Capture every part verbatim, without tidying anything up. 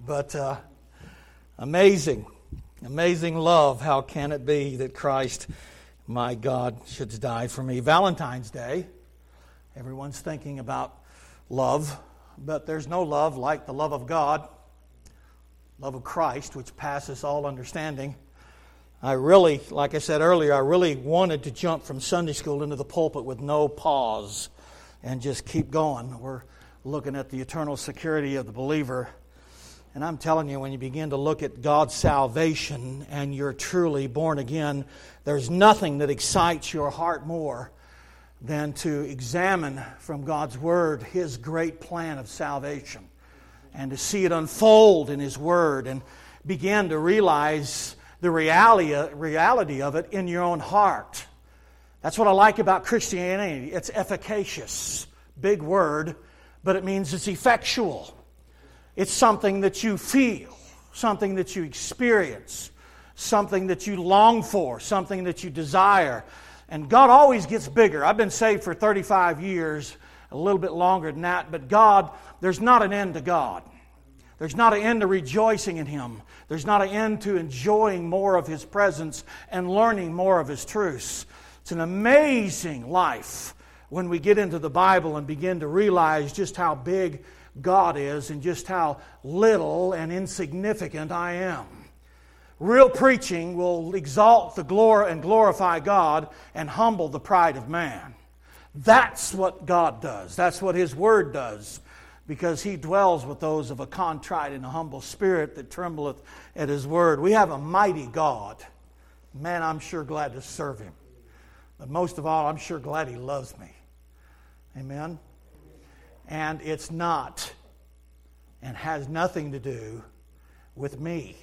But uh, amazing, amazing love. How can it be that Christ, my God, should die for me? Valentine's Day, everyone's thinking about love, but there's no love like the love of God, love of Christ, which passes all understanding. I really, like I said earlier, I really wanted to jump from Sunday school into the pulpit with no pause and just keep going. We're looking at the eternal security of the believer. And I'm telling you, when you begin to look at God's salvation and you're truly born again, there's nothing that excites your heart more than to examine from God's Word His great plan of salvation and to see it unfold in His Word and begin to realize the reality, reality of it in your own heart. That's what I like about Christianity. It's efficacious. Big word, but it means it's effectual. It's something that you feel, something that you experience, something that you long for, something that you desire. And God always gets bigger. I've been saved for thirty-five years, a little bit longer than that, but God, there's not an end to God. There's not an end to rejoicing in Him. There's not an end to enjoying more of His presence and learning more of His truths. It's an amazing life when we get into the Bible and begin to realize just how big God is and just how little and insignificant I am. Real preaching will exalt the glory and glorify God and humble the pride of man. That's what God does. That's what His Word does. Because He dwells with those of a contrite and a humble spirit that trembleth at His word. We have a mighty God. Man, I'm sure glad to serve Him. But most of all, I'm sure glad He loves me. Amen? And it's not and has nothing to do with me.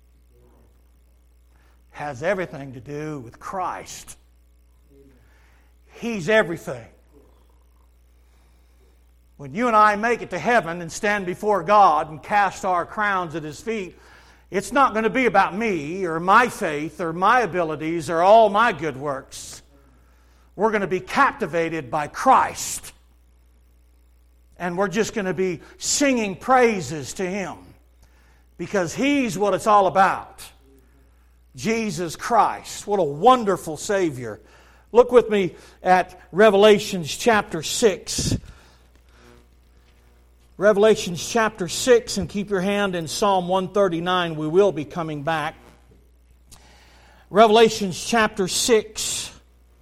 It has everything to do with Christ. He's everything. When you and I make it to heaven and stand before God and cast our crowns at His feet, it's not going to be about me or my faith or my abilities or all my good works. We're going to be captivated by Christ. And we're just going to be singing praises to Him because He's what it's all about. Jesus Christ. What a wonderful Savior. Look with me at Revelation chapter six. Revelation chapter six, and keep your hand in Psalm one thirty-nine. We will be coming back. Revelation chapter six,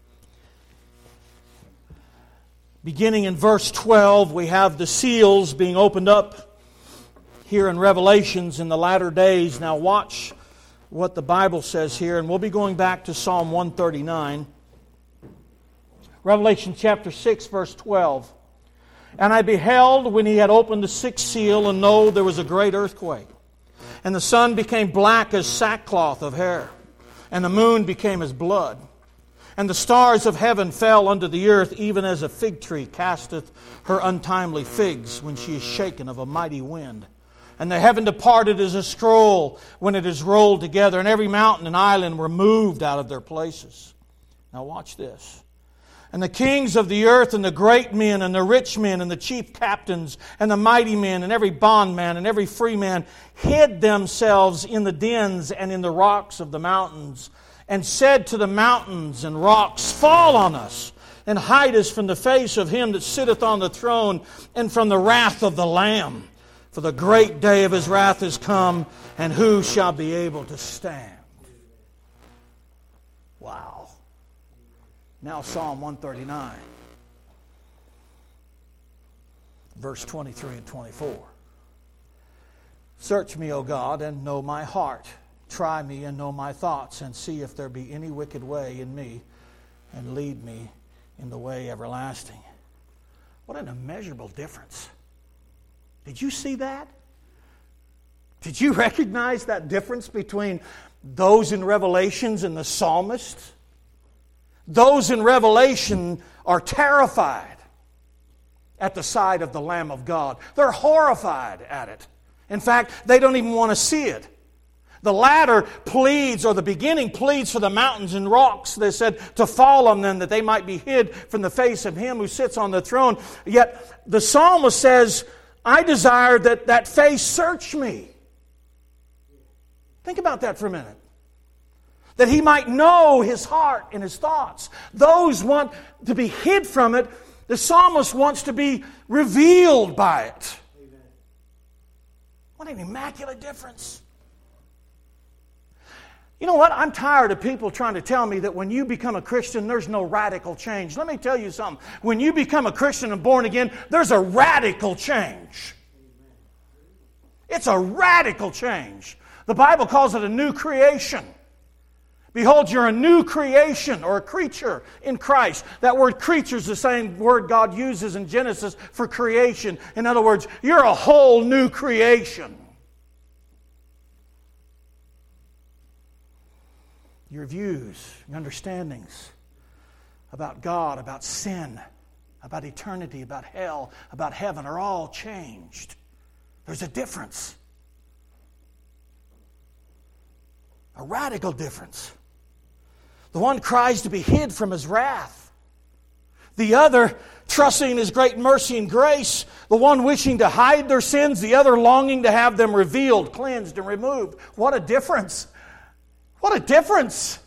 beginning in verse twelve, we have the seals being opened up here in Revelations in the latter days. Now watch what the Bible says here, and we'll be going back to Psalm one thirty-nine. Revelation chapter six, verse twelve. And I beheld when He had opened the sixth seal, and lo, there was a great earthquake. And the sun became black as sackcloth of hair, and the moon became as blood. And the stars of heaven fell unto the earth, even as a fig tree casteth her untimely figs when she is shaken of a mighty wind. And the heaven departed as a scroll when it is rolled together, and every mountain and island were moved out of their places. Now watch this. And the kings of the earth, and the great men, and the rich men, and the chief captains, and the mighty men, and every bondman, and every free man, hid themselves in the dens and in the rocks of the mountains, and said to the mountains and rocks, Fall on us, and hide us from the face of Him that sitteth on the throne, and from the wrath of the Lamb. For the great day of His wrath is come, and who shall be able to stand? Wow. Now Psalm one thirty-nine, verse twenty-three and twenty-four. Search me, O God, and know my heart. Try me and know my thoughts, and see if there be any wicked way in me, and lead me in the way everlasting. What an immeasurable difference. Did you see that? Did you recognize that difference between those in Revelations and the psalmist? Those in Revelation are terrified at the sight of the Lamb of God. They're horrified at it. In fact, they don't even want to see it. The latter pleads, or the beginning pleads for the mountains and rocks, they said, to fall on them that they might be hid from the face of Him who sits on the throne. Yet the psalmist says, I desire that that face search me. Think about that for a minute. That he might know his heart and his thoughts. Those want to be hid from it. The psalmist wants to be revealed by it. Amen. What an immaculate difference. You know what? I'm tired of people trying to tell me that when you become a Christian, there's no radical change. Let me tell you something. When you become a Christian and born again, there's a radical change. It's a radical change. The Bible calls it a new creation. Behold, you're a new creation or a creature in Christ. That word creature is the same word God uses in Genesis for creation. In other words, you're a whole new creation. Your views, your understandings about God, about sin, about eternity, about hell, about heaven are all changed. There's a difference. A radical difference. The one cries to be hid from his wrath. The other trusting in his great mercy and grace. The one wishing to hide their sins. The other longing to have them revealed, cleansed, and removed. What a difference. What a difference.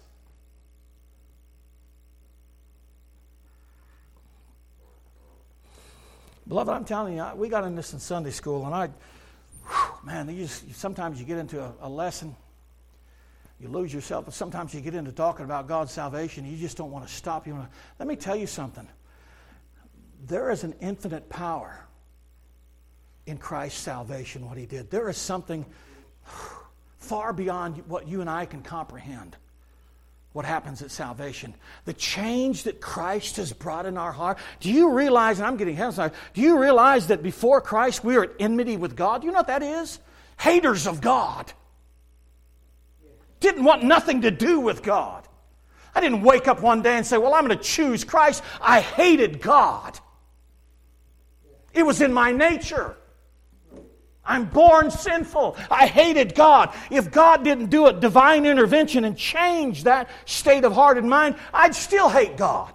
Beloved, I'm telling you, we got in this in Sunday school, and I, whew, man, you just, sometimes you get into a, a lesson, you lose yourself, but sometimes you get into talking about God's salvation, you just don't want to stop. You want to, let me tell you something. There is an infinite power in Christ's salvation, what He did. There is something far beyond what you and I can comprehend. What happens at salvation. The change that Christ has brought in our heart. Do you realize, and I'm getting ahead of myself, do you realize that before Christ we were at enmity with God? Do you know what that is? Haters of God. Didn't want nothing to do with God. I didn't wake up one day and say, well, I'm going to choose Christ. I hated God. It was in my nature. I'm born sinful. I hated God. If God didn't do a divine intervention and change that state of heart and mind, I'd still hate God.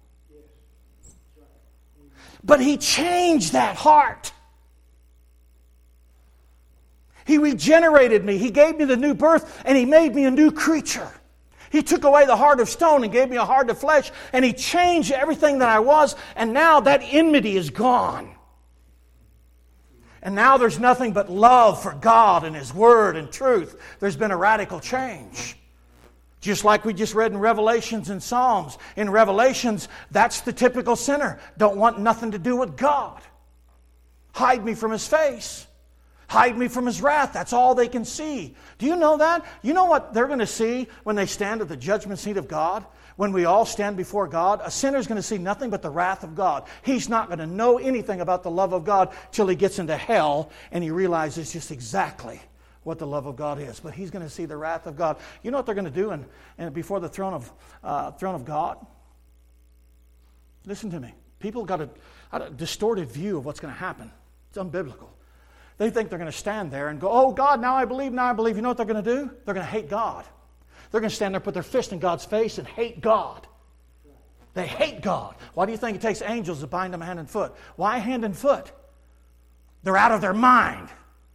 But He changed that heart. He regenerated me. He gave me the new birth, and He made me a new creature. He took away the heart of stone and gave me a heart of flesh, and He changed everything that I was, and now that enmity is gone. And now there's nothing but love for God and His Word and truth. There's been a radical change. Just like we just read in Revelations and Psalms. In Revelations, that's the typical sinner. Don't want nothing to do with God. Hide me from His face. Hide me from His wrath. That's all they can see. Do you know that? You know what they're going to see when they stand at the judgment seat of God? When we all stand before God, a sinner's going to see nothing but the wrath of God. He's not going to know anything about the love of God till he gets into hell and he realizes just exactly what the love of God is. But he's going to see the wrath of God. You know what they're going to do in, in, before the throne of, uh, throne of God? Listen to me. People got a, a distorted view of what's going to happen. It's unbiblical. They think they're going to stand there and go, oh, God, now I believe, now I believe. You know what they're going to do? They're going to hate God. They're going to stand there, put their fist in God's face and hate God. They hate God. Why do you think it takes angels to bind them hand and foot? Why hand and foot? They're out of their mind.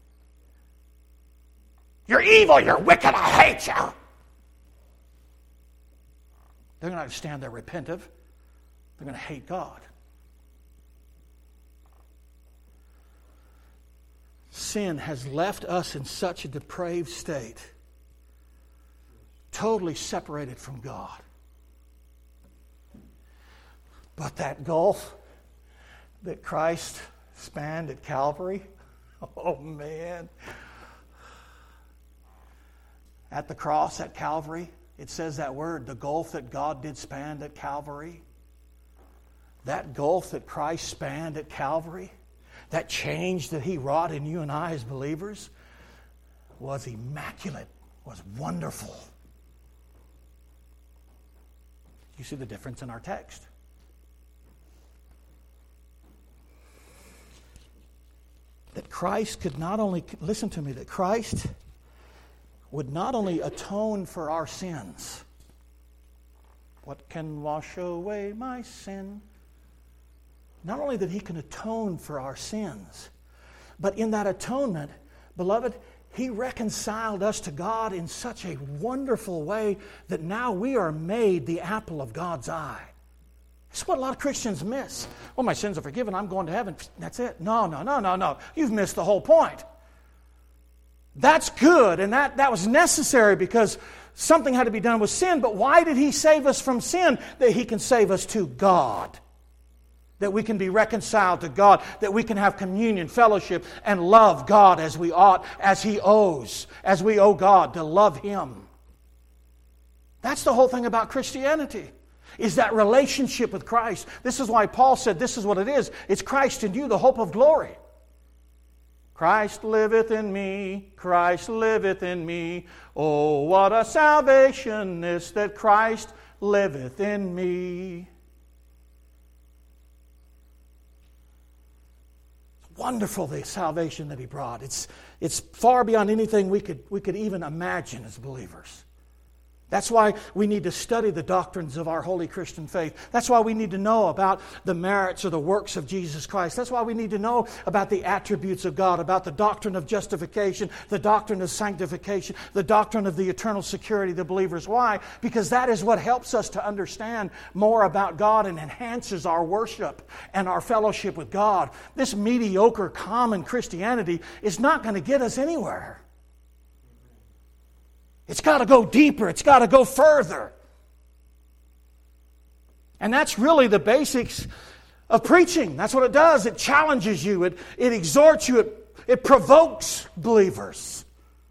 You're evil, you're wicked, I hate you. They're not going to stand there repentive. They're going to hate God. Sin has left us in such a depraved state. Totally separated from God. But that gulf that Christ spanned at Calvary, oh man. At the cross at Calvary, it says that word, the gulf that God did span at Calvary. That gulf that Christ spanned at Calvary, that change that He wrought in you and I as believers was immaculate, was wonderful. You see the difference in our text. That Christ could not only, listen to me, that Christ would not only atone for our sins. What can wash away my sin? Not only that He can atone for our sins, but in that atonement, beloved, He reconciled us to God in such a wonderful way that now we are made the apple of God's eye. That's what a lot of Christians miss. Well, my sins are forgiven. I'm going to heaven. That's it. No, no, no, no, no. You've missed the whole point. That's good, and that, that was necessary because something had to be done with sin. But why did He save us from sin? That He can save us to God. That we can be reconciled to God. That we can have communion, fellowship, and love God as we ought, as He owes, as we owe God to love Him. That's the whole thing about Christianity, is that relationship with Christ. This is why Paul said this is what it is. It's Christ in you, the hope of glory. Christ liveth in me, Christ liveth in me. Oh, what a salvation is that Christ liveth in me. It's wonderful, the salvation that He brought. It's, it's far beyond anything we could, we could even imagine as believers. That's why we need to study the doctrines of our holy Christian faith. That's why we need to know about the merits or the works of Jesus Christ. That's why we need to know about the attributes of God, about the doctrine of justification, the doctrine of sanctification, the doctrine of the eternal security of the believers. Why? Because that is what helps us to understand more about God and enhances our worship and our fellowship with God. This mediocre, common Christianity is not going to get us anywhere. It's got to go deeper. It's got to go further. And that's really the basics of preaching. That's what it does. It challenges you. It, it exhorts you. It, it provokes believers.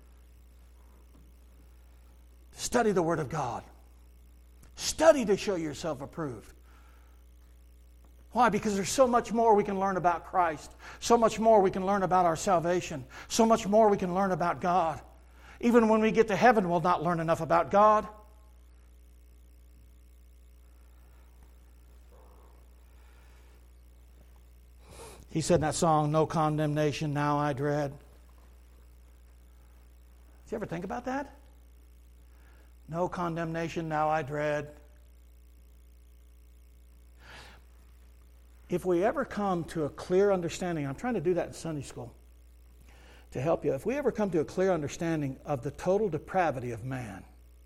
Study the Word of God. Study to show yourself approved. Why? Because there's so much more we can learn about Christ. So much more we can learn about our salvation. So much more we can learn about God. Even when we get to heaven, we'll not learn enough about God. He said in that song, "No condemnation now I dread." Did you ever think about that? No condemnation now I dread. If we ever come to a clear understanding, I'm trying to do that in Sunday school, to help you. If we ever come to a clear understanding of the total depravity of man,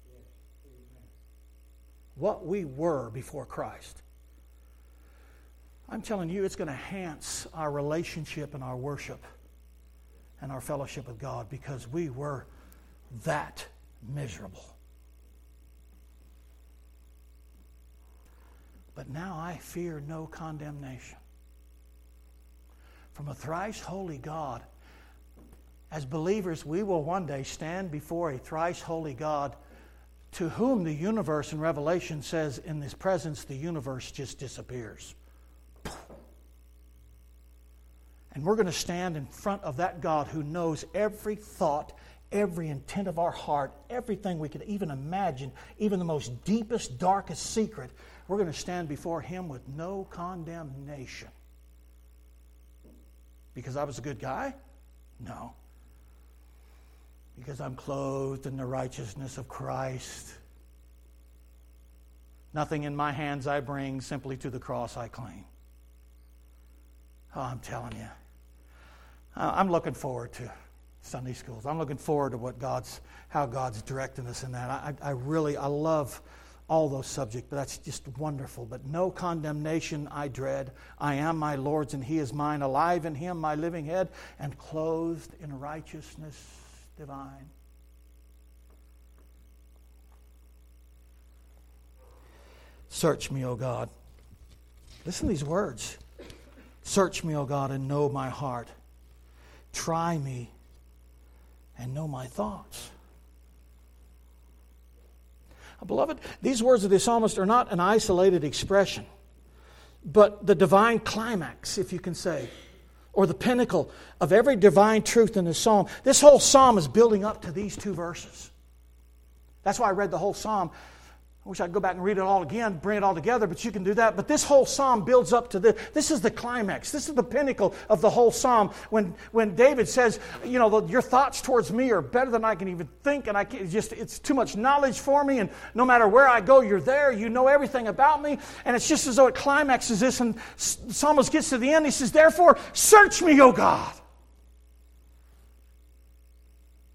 what we were before Christ, I'm telling you, it's going to enhance our relationship and our worship and our fellowship with God, because we were that miserable. But now I fear no condemnation from a thrice holy God. As believers, we will one day stand before a thrice holy God, to whom the universe in Revelation says, in His presence, the universe just disappears. And we're going to stand in front of that God who knows every thought, every intent of our heart, everything we could even imagine, even the most deepest, darkest secret. We're going to stand before Him with no condemnation. Because I was a good guy? No. Because I'm clothed in the righteousness of Christ. Nothing in my hands I bring, simply to the cross I cling. Oh, I'm telling you. I'm looking forward to Sunday schools. I'm looking forward to what God's, how God's directing us in that. I, I really, I love all those subjects, but that's just wonderful. But no condemnation I dread. I am my Lord's and He is mine. Alive in Him, my living head, and clothed in righteousness divine. Search me, O God. Listen to these words. Search me, O God, and know my heart. Try me and know my thoughts. Beloved, these words of the psalmist are not an isolated expression, but the divine climax, if you can say, or the pinnacle of every divine truth in the psalm. This whole psalm is building up to these two verses. That's why I read the whole psalm. I wish I'd go back and read it all again, bring it all together, but you can do that. But this whole psalm builds up to this. This is the climax. This is the pinnacle of the whole psalm. When when David says, you know, your thoughts towards me are better than I can even think, and I can't, it's just it's too much knowledge for me, and no matter where I go, you're there. You know everything about me. And it's just as though it climaxes this, and the psalmist gets to the end. He says, therefore, search me, O God.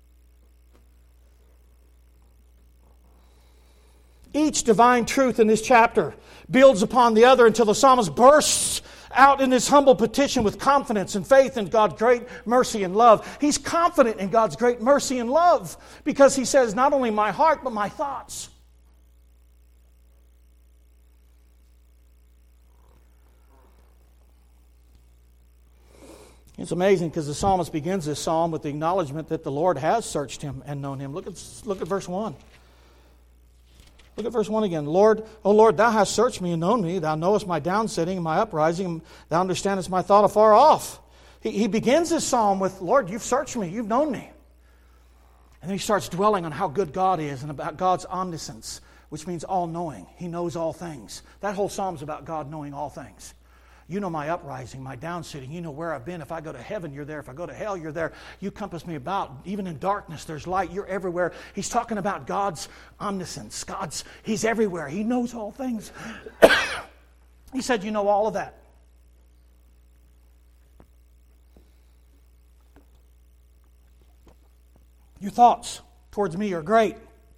Each divine truth in this chapter builds upon the other until the psalmist bursts out in his humble petition with confidence and faith in God's great mercy and love. He's confident in God's great mercy and love because he says, not only my heart, but my thoughts. It's amazing because the psalmist begins this psalm with the acknowledgement that the Lord has searched him and known him. Look at, look at verse one. Look at verse one again. Lord, O Lord, thou hast searched me and known me. Thou knowest my downsitting and my uprising. Thou understandest my thought afar off. He, he begins this psalm with, Lord, you've searched me. You've known me. And then he starts dwelling on how good God is and about God's omniscience, which means all-knowing. He knows all things. That whole psalm's about God knowing all things. You know my uprising, my downsitting. You know where I've been. If I go to heaven, you're there. If I go to hell, you're there. You compass me about. Even in darkness, there's light. You're everywhere. He's talking about God's omniscience. God's, He's everywhere. He knows all things. He said, you know all of that. Your thoughts towards me are great.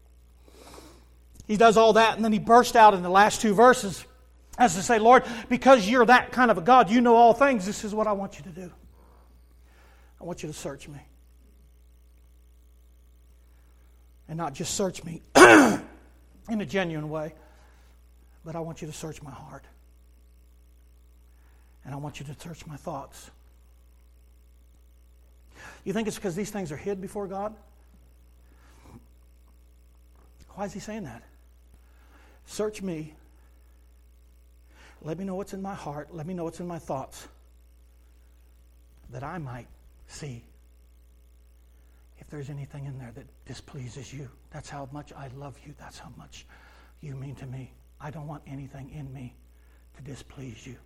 He does all that, and then he burst out in the last two verses as to say, Lord, because you're that kind of a God, you know all things, this is what I want you to do. I want you to search me. And not just search me in a genuine way, but I want you to search my heart. And I want you to search my thoughts. You think it's because these things are hid before God? Why is he saying that? Search me. Let me know what's in my heart. Let me know what's in my thoughts. That I might see if there's anything in there that displeases you. That's how much I love you. That's how much you mean to me. I don't want anything in me to displease you.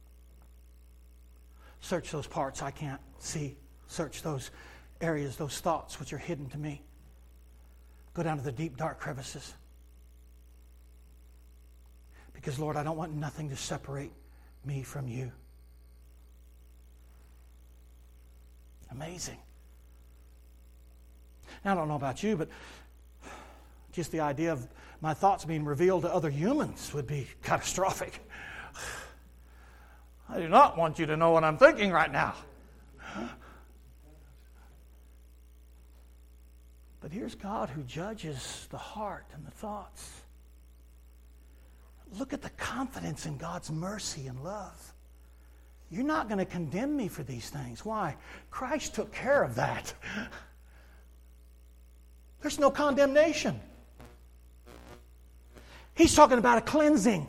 Search those parts I can't see. Search those areas, those thoughts which are hidden to me. Go down to the deep, dark crevices. Because, Lord, I don't want nothing to separate me from you. Amazing. Now, I don't know about you, but just the idea of my thoughts being revealed to other humans would be catastrophic. I do not want you to know what I'm thinking right now. But here's God who judges the heart and the thoughts. Look at the confidence in God's mercy and love. You're not going to condemn me for these things. Why? Christ took care of that. There's no condemnation. He's talking about a cleansing.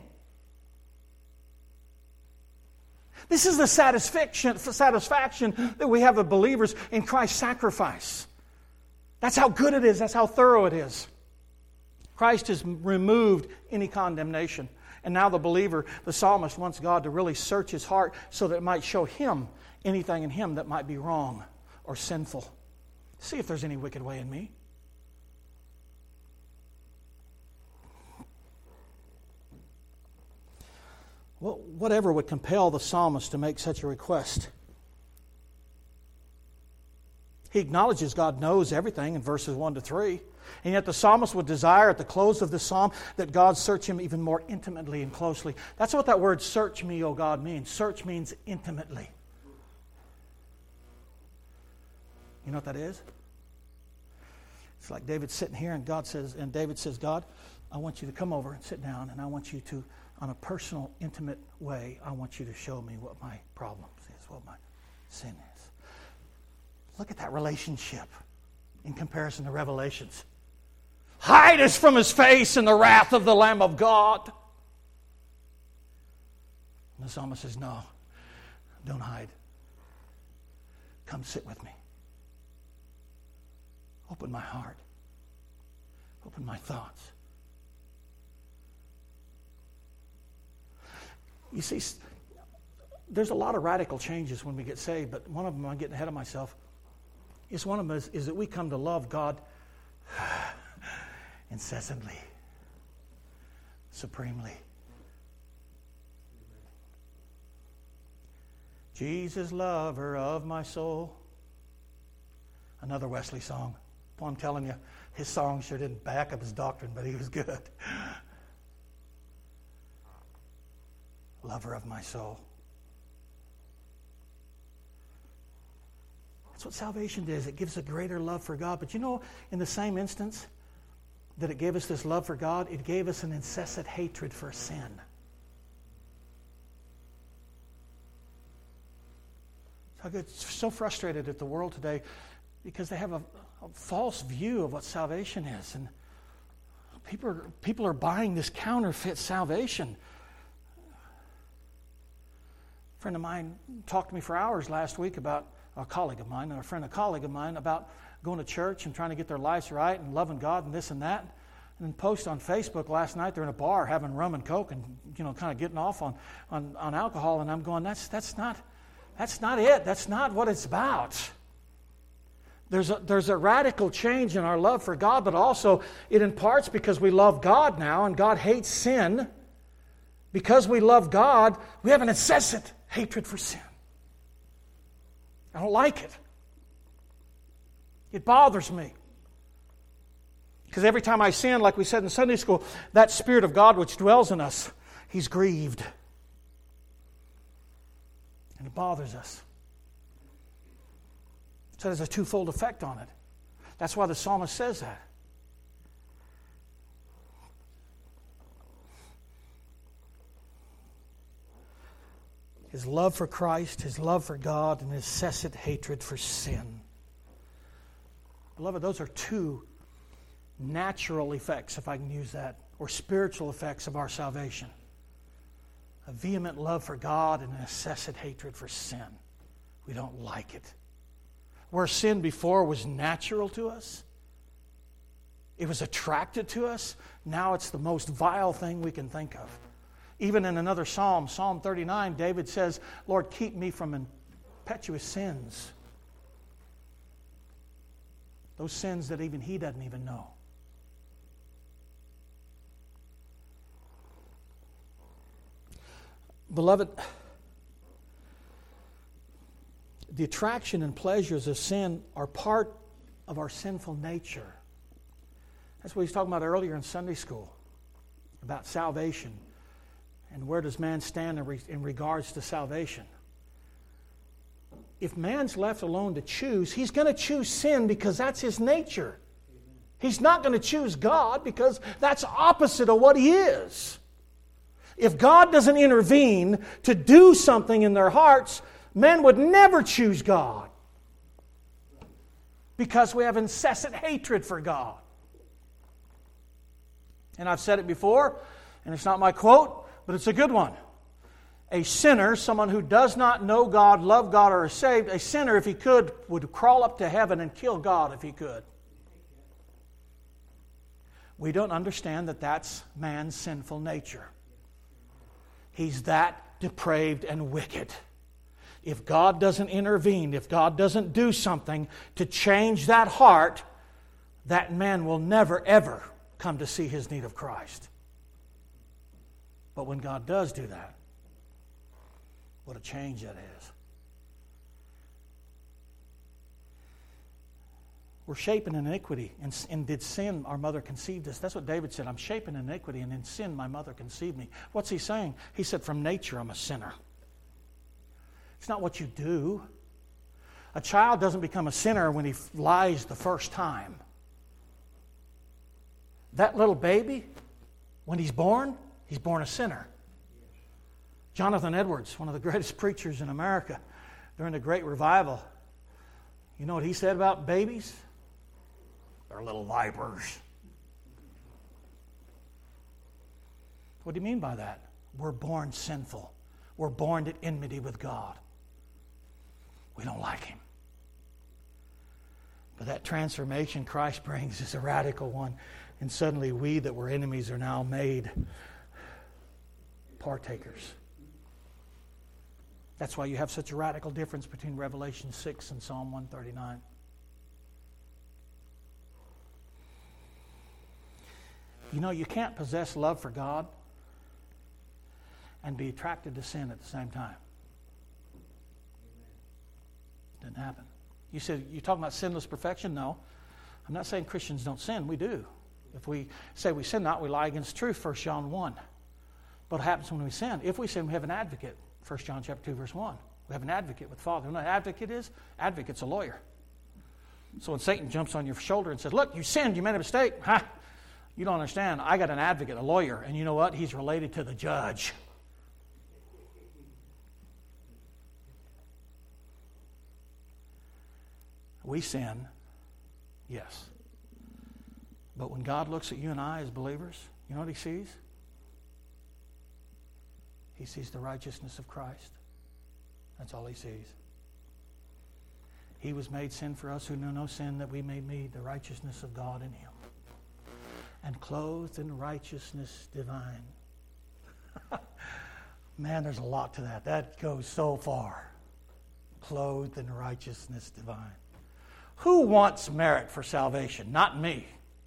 This is the satisfaction, satisfaction that we have as believers in Christ's sacrifice. That's how good it is. That's how thorough it is. Christ has removed any condemnation. And now the believer, the psalmist, wants God to really search his heart so that it might show him anything in him that might be wrong or sinful. See if there's any wicked way in me. Well, whatever would compel the psalmist to make such a request? He acknowledges God knows everything in verses one to three. And yet the psalmist would desire at the close of the psalm that God search him even more intimately and closely. That's what that word search me, O God, means. Search means intimately. You know what that is? It's like David sitting here and God says, and David says, God, I want you to come over and sit down and I want you to, on a personal, intimate way, I want you to show me what my problem is, what my sin is. Look at that relationship in comparison to Revelations. Hide us from his face in the wrath of the Lamb of God. And the psalmist says, no, don't hide. Come sit with me. Open my heart. Open my thoughts. You see, there's a lot of radical changes when we get saved, but one of them, I'm getting ahead of myself, is one of them is, is that we come to love God incessantly, supremely. Jesus, lover of my soul. Another Wesley song. Well, I'm telling you, his song sure didn't back up his doctrine, but he was good. lover of my soul. That's what salvation does. It gives a greater love for God. But you know, in the same instance that it gave us this love for God, it gave us an incessant hatred for sin. I get so frustrated at the world today because they have a, a false view of what salvation is. And people are, people are buying this counterfeit salvation. A friend of mine talked to me for hours last week about, a colleague of mine, a friend, a colleague of mine, about going to church and trying to get their lives right and loving God and this and that. And then post on Facebook last night, they're in a bar having rum and Coke and, you know, kind of getting off on, on, on alcohol. And I'm going, that's that's not... That's not it. That's not what it's about. There's a, there's a radical change in our love for God, but also it imparts because we love God now and God hates sin. Because we love God, we have an incessant hatred for sin. I don't like it. It bothers me. Because every time I sin, like we said in Sunday school, that Spirit of God which dwells in us, He's grieved. And it bothers us. So there's a twofold effect on it. That's why the psalmist says that. His love for Christ, his love for God, and his incessant hatred for sin. Beloved, those are two natural effects, if I can use that, or spiritual effects of our salvation. A vehement love for God and an incessant hatred for sin. We don't like it. Where sin before was natural to us, it was attracted to us, now it's the most vile thing we can think of. Even in another psalm, Psalm thirty-nine, David says, Lord, keep me from impetuous sins. Those sins that even he doesn't even know. Beloved, the attraction and pleasures of sin are part of our sinful nature. That's what he's talking about earlier in Sunday school, about salvation. And where does man stand in, re- in regards to salvation? If man's left alone to choose, he's going to choose sin because that's his nature. He's not going to choose God because that's opposite of what he is. If God doesn't intervene to do something in their hearts, men would never choose God. Because we have incessant hatred for God. And I've said it before, and it's not my quote, but it's a good one. A sinner, someone who does not know God, love God, or is saved, a sinner, if he could, would crawl up to heaven and kill God if he could. We don't understand that that's man's sinful nature. He's that depraved and wicked. If God doesn't intervene, if God doesn't do something to change that heart, that man will never, ever come to see his need of Christ. But when God does do that, what a change that is. We're shaping iniquity. And, and did sin, our mother conceived us. That's what David said. I'm shaping iniquity, and in sin my mother conceived me. What's he saying? He said, from nature I'm a sinner. It's not what you do. A child doesn't become a sinner when he lies the first time. That little baby, when he's born, he's born a sinner. Jonathan Edwards, one of the greatest preachers in America during the Great Revival, you know what he said about babies? They're little vipers. What do you mean by that? We're born sinful. We're born at enmity with God. We don't like him. But that transformation Christ brings is a radical one. And suddenly we that were enemies are now made partakers. That's why you have such a radical difference between Revelation six and Psalm one thirty-nine. You know, you can't possess love for God and be attracted to sin at the same time. Doesn't happen. You said, you're talking about sinless perfection? No. I'm not saying Christians don't sin. We do. If we say we sin not, we lie against truth, First John one. But what happens when we sin? If we sin, we have an advocate. First John chapter two, verse one. We have an advocate with the Father. You know what an advocate is? Advocate's a lawyer. So when Satan jumps on your shoulder and says, look, you sinned, you made a mistake. Ha! You don't understand. I got an advocate, a lawyer. And you know what? He's related to the judge. We sin, yes. But when God looks at you and I as believers, you know what he sees? He sees the righteousness of Christ. That's all he sees. He was made sin for us who knew no sin, that we may meet the righteousness of God in him. And clothed in righteousness divine. Man, there's a lot to that. That goes so far. Clothed in righteousness divine. Who wants merit for salvation? Not me.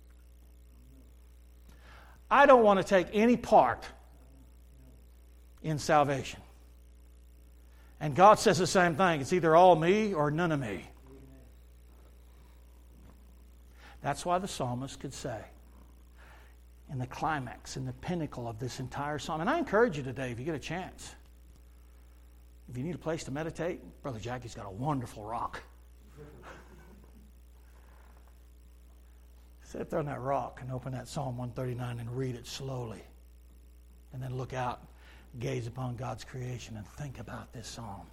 I don't want to take any part in salvation. And God says the same thing. It's either all me or none of me. That's why the psalmist could say, in the climax, in the pinnacle of this entire psalm, and I encourage you today, if you get a chance, if you need a place to meditate, Brother Jackie's got a wonderful rock. Sit there on that rock and open that Psalm one thirty-nine and read it slowly. And then look out, gaze upon God's creation and think about this psalm.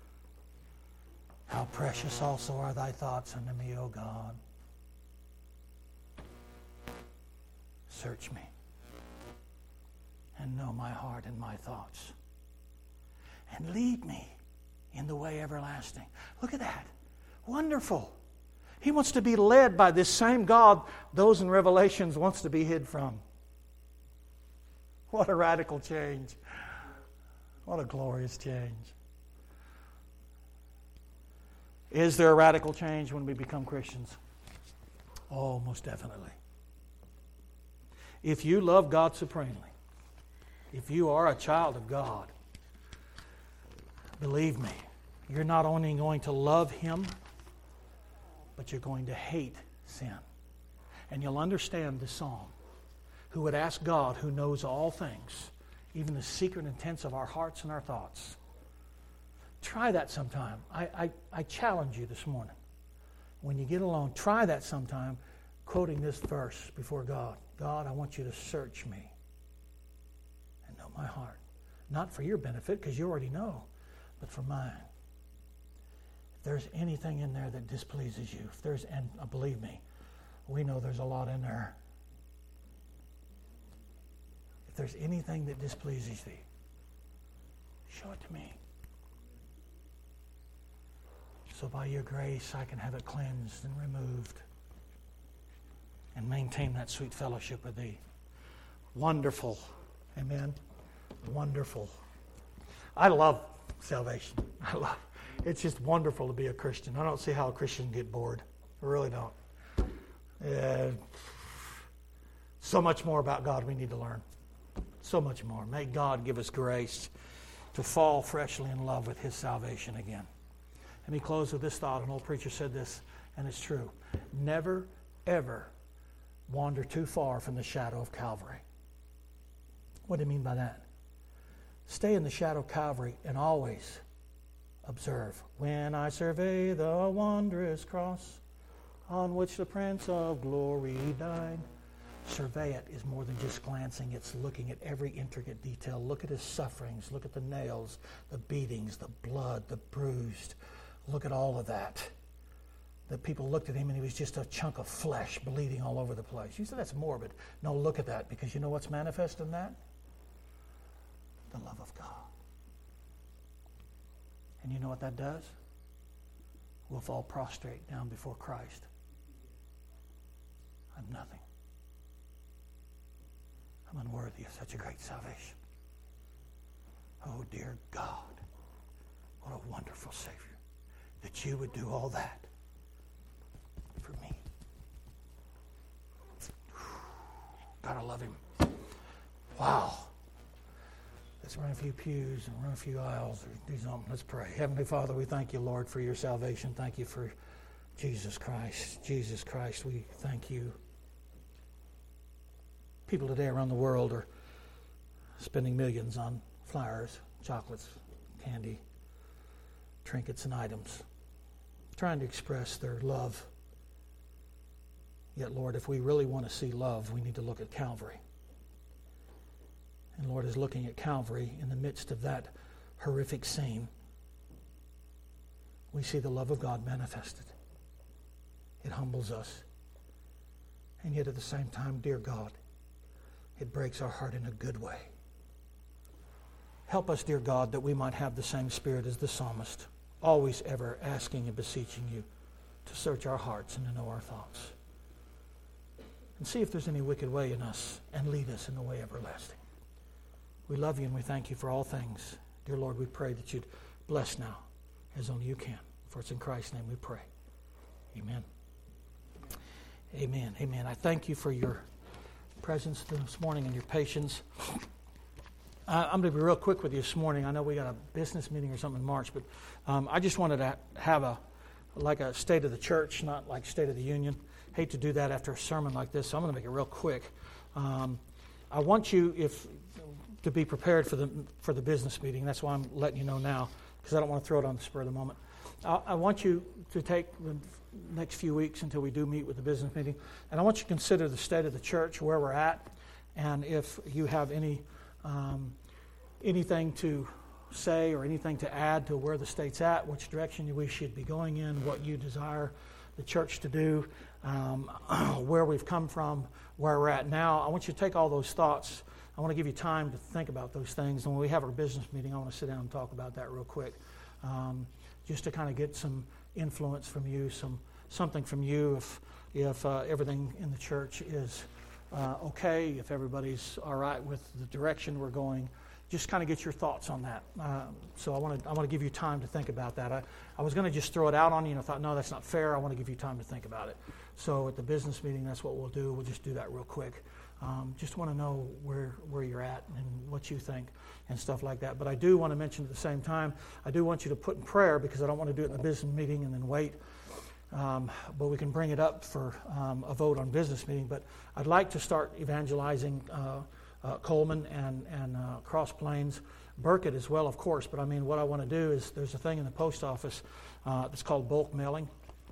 How precious also are thy thoughts unto me, O God. Search me and know my heart and my thoughts. And lead me in the way everlasting. Look at that. Wonderful. He wants to be led by this same God those in Revelations wants to be hid from. What a radical change. What a glorious change. Is there a radical change when we become Christians? Oh, most definitely. If you love God supremely, if you are a child of God, believe me, you're not only going to love him, but you're going to hate sin. And you'll understand the psalm. Who would ask God, who knows all things, even the secret intents of our hearts and our thoughts. Try that sometime. I, I, I challenge you this morning. When you get alone, try that sometime, quoting this verse before God. God, I want you to search me and know my heart. Not for your benefit, because you already know, but for mine. If there's anything in there that displeases you, if there's, and uh, believe me, we know there's a lot in there. If there's anything that displeases thee, show it to me. So by your grace, I can have it cleansed and removed and maintain that sweet fellowship with thee. Wonderful. Amen. Wonderful. I love salvation. I love It's just wonderful to be a Christian. I don't see how a Christian can get bored. I really don't. Uh, so much more about God we need to learn. So much more. May God give us grace to fall freshly in love with his salvation again. Let me close with this thought. An old preacher said this, and it's true. Never, ever wander too far from the shadow of Calvary. What do you mean by that? Stay in the shadow of Calvary and always observe. When I survey the wondrous cross on which the Prince of Glory died. Survey it is more than just glancing. It's looking at every intricate detail. Look at his sufferings. Look at the nails, the beatings, the blood, the bruised. Look at all of that. The people looked at him and he was just a chunk of flesh bleeding all over the place. You said that's morbid. No, look at that, because you know what's manifest in that? The love of God. And you know what that does? We'll fall prostrate down before Christ. I'm nothing. I'm unworthy of such a great salvation. Oh, dear God, what a wonderful Savior, that you would do all that for me. Gotta love him. Wow. Let's run a few pews and run a few aisles or do something. Let's pray. Heavenly Father, we thank you, Lord, for your salvation. Thank you for Jesus Christ. Jesus Christ, we thank you. People today around the world are spending millions on flowers, chocolates, candy, trinkets, and items, trying to express their love. Yet, Lord, if we really want to see love, we need to look at Calvary. And Lord is looking at Calvary in the midst of that horrific scene. We see the love of God manifested. It humbles us. And yet at the same time, dear God, it breaks our heart in a good way. Help us, dear God, that we might have the same spirit as the psalmist, always ever asking and beseeching you to search our hearts and to know our thoughts. And see if there's any wicked way in us, and lead us in the way everlasting. We love you and we thank you for all things. Dear Lord, we pray that you'd bless now as only you can. For it's in Christ's name we pray. Amen. Amen. Amen. I thank you for your presence this morning and your patience. Uh, I'm going to be real quick with you this morning. I know we got a business meeting or something in March, but um, I just wanted to have a like a state of the church, not like State of the Union. Hate to do that after a sermon like this, so I'm going to make it real quick. Um, I want you if to be prepared for the for the business meeting. That's why I'm letting you know now, because I don't want to throw it on the spur of the moment. I, I want you to take the next few weeks until we do meet with the business meeting, and I want you to consider the state of the church, where we're at, and if you have any um, anything to say or anything to add to where the state's at, which direction we should be going in, what you desire the church to do, um, where we've come from, where we're at now. I want you to take all those thoughts. I want to give you time to think about those things. And when we have our business meeting, I want to sit down and talk about that real quick, um, just to kind of get some influence from you, some something from you if if uh, everything in the church is uh, okay, if everybody's all right with the direction we're going. Just kind of get your thoughts on that. Uh, so I want to I want to give you time to think about that. I, I was going to just throw it out on you, and I thought, no, that's not fair. I want to give you time to think about it. So at the business meeting, that's what we'll do. We'll just do that real quick. Um, just want to know where where you're at and what you think and stuff like that. But I do want to mention at the same time, I do want you to put in prayer, because I don't want to do it in the business meeting and then wait. Um, but we can bring it up for um, a vote on business meeting. But I'd like to start evangelizing uh, Uh, Coleman and, and uh, Cross Plains, Burkett as well, of course. But I mean, what I want to do is there's a thing in the post office uh, that's called bulk mailing.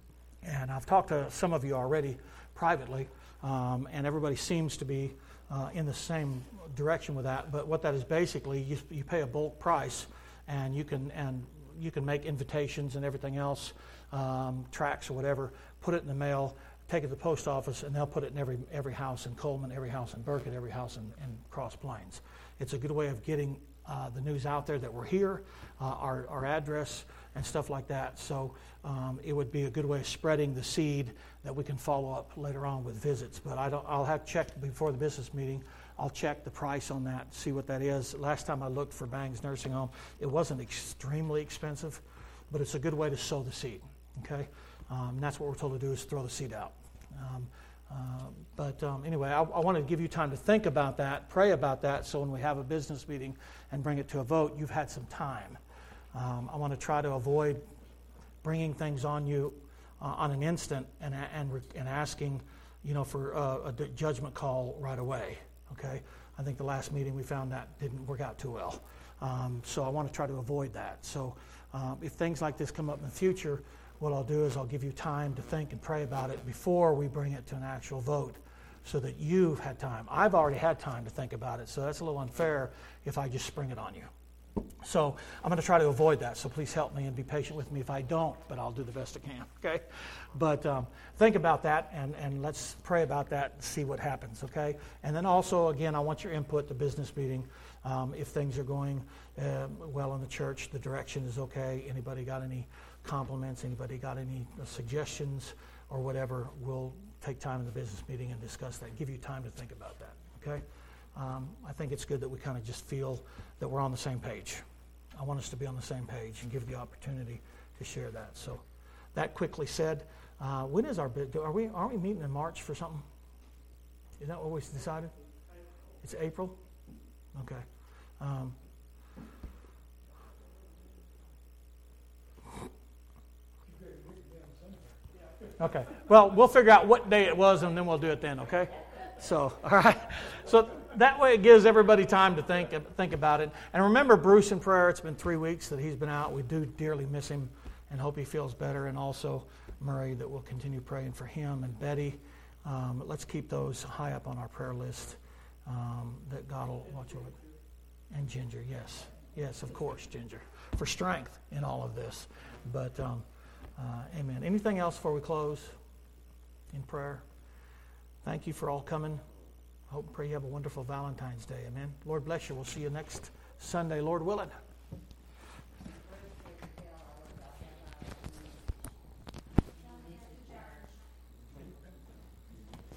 And I've talked to some of you already privately, um, and everybody seems to be uh, in the same direction with that. But what that is basically, you, you pay a bulk price, and you can and you can make invitations and everything else, um, tracts or whatever, put it in the mail, take it to the post office, and they'll put it in every every house in Coleman, every house in Burkett, every house in, in Cross Plains. It's a good way of getting uh, the news out there that we're here, uh, our, our address, and stuff like that. So um, it would be a good way of spreading the seed that we can follow up later on with visits. But I don't, I'll have to check before the business meeting. I'll check the price on that, see what that is. Last time I looked for Bangs Nursing Home, it wasn't extremely expensive, but it's a good way to sow the seed. Okay, um, and that's what we're told to do, is throw the seed out. Um, uh, but um, anyway, I, I want to give you time to think about that, pray about that, so when we have a business meeting and bring it to a vote, you've had some time. Um, I want to try to avoid bringing things on you uh, on an instant and and and asking, you know, for uh, a judgment call right away. Okay, I think the last meeting we found that didn't work out too well. Um, so I want to try to avoid that. So um, if things like this come up in the future, what I'll do is I'll give you time to think and pray about it before we bring it to an actual vote, so that you've had time. I've already had time to think about it, so that's a little unfair if I just spring it on you. So I'm going to try to avoid that, so please help me and be patient with me if I don't, but I'll do the best I can, okay? But um, think about that, and, and let's pray about that and see what happens, okay? And then also, again, I want your input, the business meeting, um, if things are going uh, well in the church, the direction is okay, anybody got any compliments, anybody got any suggestions or whatever, we'll take time in the business meeting and discuss that, give you time to think about that, okay? Um, I think it's good that we kind of just feel that we're on the same page. I want us to be on the same page and give the opportunity to share that. So that quickly said, uh, when is our bid? Are we, aren't we meeting in March for something? Is that what we decided? It's April? Okay. Um, Okay. Well, we'll figure out what day it was, and then we'll do it then, okay? So, all right. So that way it gives everybody time to think think about it. And remember Bruce in prayer. It's been three weeks that he's been out. We do dearly miss him and hope he feels better. And also Murray, that we'll continue praying for him, and Betty. Um, let's keep those high up on our prayer list, um, that God will watch over. And Ginger, yes. Yes, of course, Ginger. For strength in all of this. But, um, uh, amen. Anything else before we close in prayer? Thank you for all coming. I hope and pray you have a wonderful Valentine's Day. Amen. Lord bless you. We'll see you next Sunday, Lord willing.